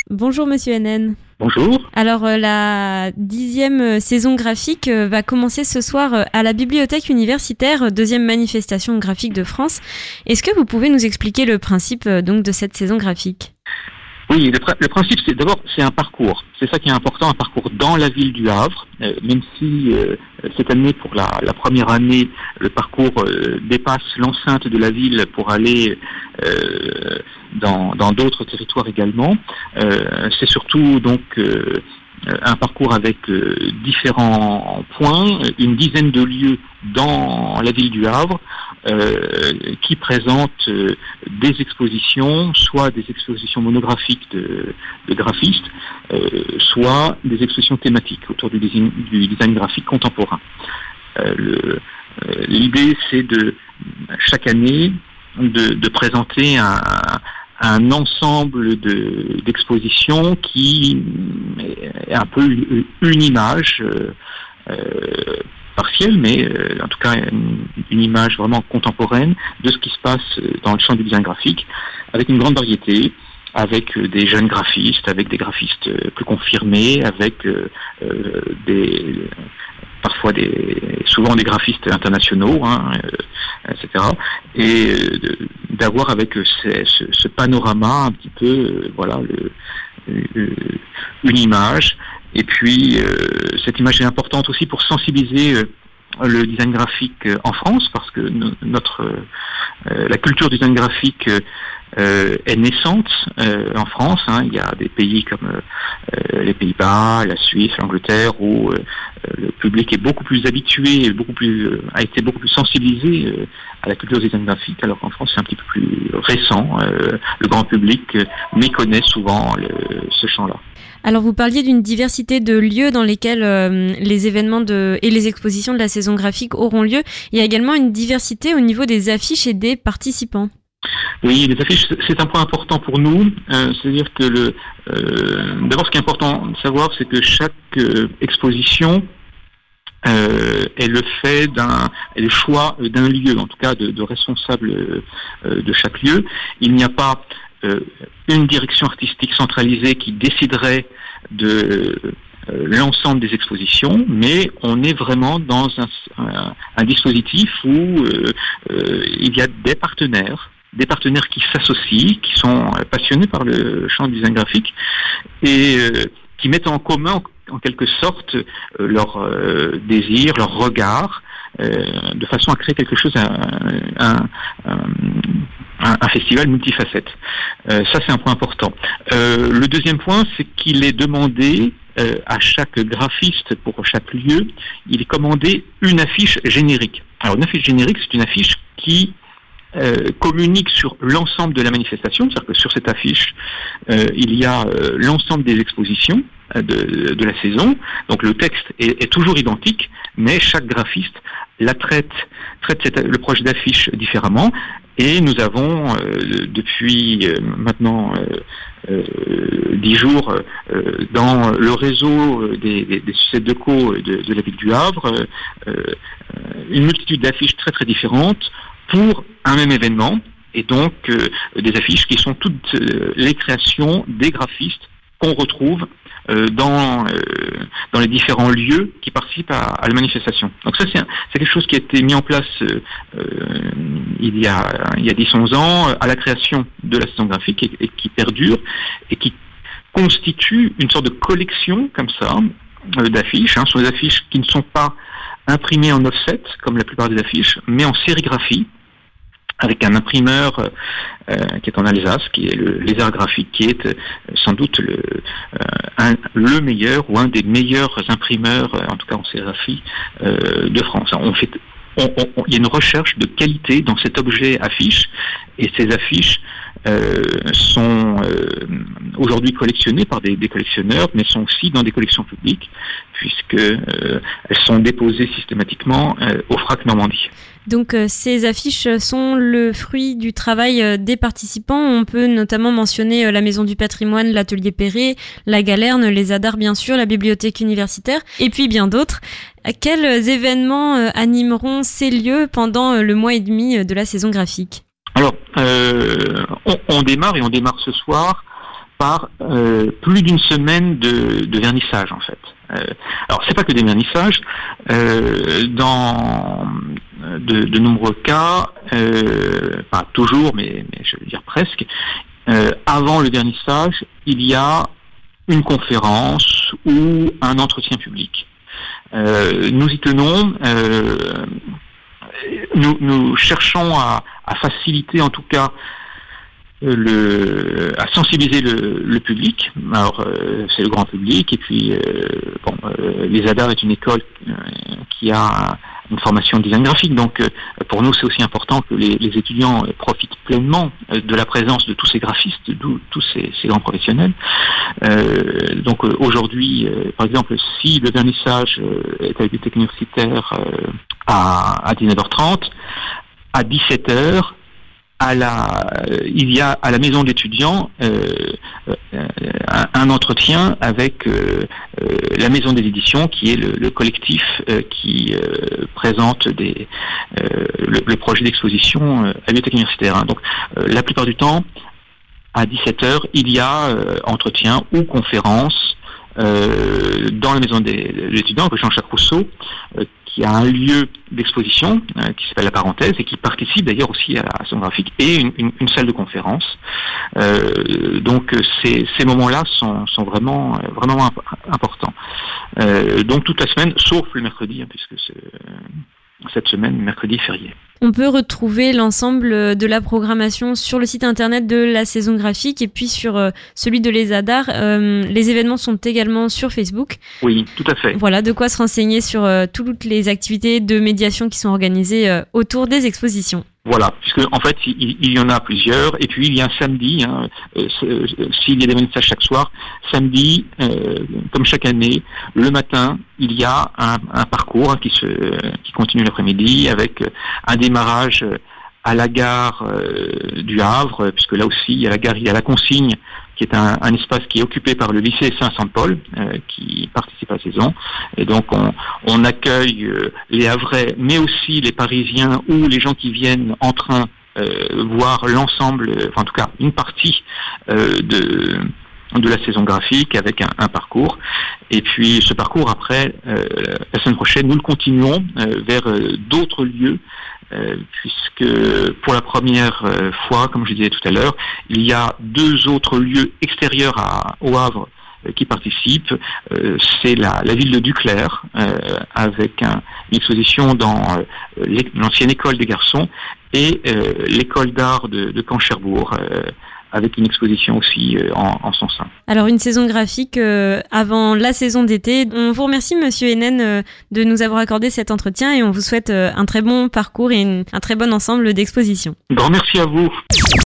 Bonjour Monsieur Hennen. Bonjour. Alors la 10e saison graphique va commencer ce soir à la Bibliothèque universitaire, 2e manifestation graphique de France. Est-ce que vous pouvez nous expliquer le principe donc de cette saison graphique ? Oui, le principe, c'est un parcours. C'est ça qui est important, un parcours dans la ville du Havre, même si cette année, pour la première année, le parcours dépasse l'enceinte de la ville pour aller dans d'autres territoires également. C'est surtout donc un parcours avec différents points, une dizaine de lieux dans la ville du Havre, qui présentent des expositions, soit des expositions monographiques de graphistes, soit des expositions thématiques autour du design graphique contemporain. L'idée, c'est chaque année de présenter un ensemble d'expositions qui est un peu une image partielle, mais en tout cas une image vraiment contemporaine de ce qui se passe dans le champ du design graphique, avec une grande variété, avec des jeunes graphistes, avec des graphistes plus confirmés, avec souvent des graphistes internationaux, etc. Et d'avoir avec ce panorama un petit peu, une image. Et puis, cette image est importante aussi pour sensibiliser le design graphique en France, parce que la culture design graphique est naissante en France. Il y a des pays comme les Pays-Bas, la Suisse, l'Angleterre, où le public est beaucoup plus habitué, a été beaucoup plus sensibilisé à la culture design graphique, alors qu'en France c'est un petit peu plus récent. Le grand public méconnaît souvent ce champ-là. Alors vous parliez d'une diversité de lieux dans lesquels les événements et les expositions de la saison graphique auront lieu. Il y a également une diversité au niveau des affiches et des participants. Oui, les affiches, c'est un point important pour nous. C'est-à-dire que d'abord, ce qui est important de savoir, c'est que chaque exposition est le choix d'un lieu, en tout cas de responsable de chaque lieu. Il n'y a pas une direction artistique centralisée qui déciderait de l'ensemble des expositions, mais on est vraiment dans un dispositif où il y a des partenaires qui s'associent, qui sont passionnés par le champ du design graphique et qui mettent en commun en quelque sorte leur désir, leur regard, de façon à créer quelque chose, un festival multifacette. Ça, c'est un point important. Le deuxième point, c'est qu'il est demandé à chaque graphiste pour chaque lieu, il est commandé une affiche générique. Alors, une affiche générique, c'est une affiche qui communique sur l'ensemble de la manifestation, c'est-à-dire que sur cette affiche, il y a l'ensemble des expositions de la saison. Donc le texte est toujours identique, mais chaque graphiste traite le projet d'affiche différemment. Et nous avons depuis maintenant 10 jours dans le réseau des sucettes de co de la ville du Havre une multitude d'affiches très très différentes pour un même événement, et donc des affiches qui sont toutes les créations des graphistes qu'on retrouve dans les différents lieux qui participent à la manifestation. Donc ça, c'est quelque chose qui a été mis en place il y a 10-11 ans à la création de la saison graphique et qui perdure et qui constitue une sorte de collection comme ça d'affiches. Ce sont des affiches qui ne sont pas imprimées en offset comme la plupart des affiches, mais en sérigraphie, avec un imprimeur qui est en Alsace, qui est le Lézard Graphique, qui est sans doute le meilleur ou un des meilleurs imprimeurs, en tout cas en sérigraphie, de France. Il y a une recherche de qualité dans cet objet affiche, et ces affiches sont aujourd'hui collectionnées par des collectionneurs, mais sont aussi dans des collections publiques, puisque elles sont déposées systématiquement au FRAC Normandie. Donc ces affiches sont le fruit du travail des participants. On peut notamment mentionner la Maison du Patrimoine, l'Atelier Perret, la Galerne, les Adars bien sûr, la Bibliothèque universitaire et puis bien d'autres. Quels événements animeront ces lieux pendant le mois et demi de la saison graphique ? Alors, on démarre ce soir par plus d'une semaine de vernissage en fait. Alors c'est pas que des vernissages, dans de nombreux cas, pas toujours, mais je veux dire presque, avant le vernissage, il y a une conférence ou un entretien public. Nous y tenons. Nous cherchons à faciliter en tout cas à sensibiliser le public. Alors c'est le grand public et puis les ADAR est une école qui a une formation de design graphique, donc pour nous c'est aussi important que les étudiants profitent pleinement de la présence de tous ces graphistes, de tous ces grands professionnels. Donc aujourd'hui, par exemple, si le vernissage est à la bibliothèque universitaire à 19h30, à 17h, il y a à la maison d'étudiants un entretien avec la maison des éditions, qui est le collectif qui présente le projet d'exposition à la bibliothèque universitaire. Donc la plupart du temps, à 17h, il y a entretien ou conférence dans la maison des étudiants, rue Jean-Jacques Rousseau, qui a un lieu d'exposition qui s'appelle La Parenthèse et qui participe d'ailleurs aussi à la Salon graphique, et une salle de conférence. Donc ces moments-là sont vraiment importants. Donc toute la semaine, sauf le mercredi, puisque cette semaine, mercredi est férié. On peut retrouver l'ensemble de la programmation sur le site internet de la Saison graphique et puis sur celui de l'ESADAR. Les événements sont également sur Facebook. Oui, tout à fait. Voilà, de quoi se renseigner sur toutes les activités de médiation qui sont organisées autour des expositions. Voilà, puisque en fait il y en a plusieurs, et puis il y a un samedi, s'il y a des vernissages chaque soir, samedi, comme chaque année, le matin, il y a un parcours qui continue l'après-midi avec un démarrage à la gare du Havre, puisque là aussi à la gare il y a la consigne, qui est un espace qui est occupé par le lycée Saint-Paul, qui participe à la saison. Et donc on accueille les Havrais, mais aussi les Parisiens ou les gens qui viennent en train voir l'ensemble, enfin en tout cas une partie de la saison graphique avec un parcours. Et puis ce parcours après, la semaine prochaine, nous le continuons vers d'autres lieux, puisque pour la première fois, comme je disais tout à l'heure, il y a 2 autres lieux extérieurs au Havre qui participent. C'est la ville de Duclair, avec une exposition dans l'ancienne école des garçons, et l'école d'art de Caen-Cherbourg, avec une exposition aussi en son sein. Alors une saison graphique avant la saison d'été. On vous remercie Monsieur Hennen de nous avoir accordé cet entretien, et on vous souhaite un très bon parcours et un très bon ensemble d'expositions. Grand merci à vous.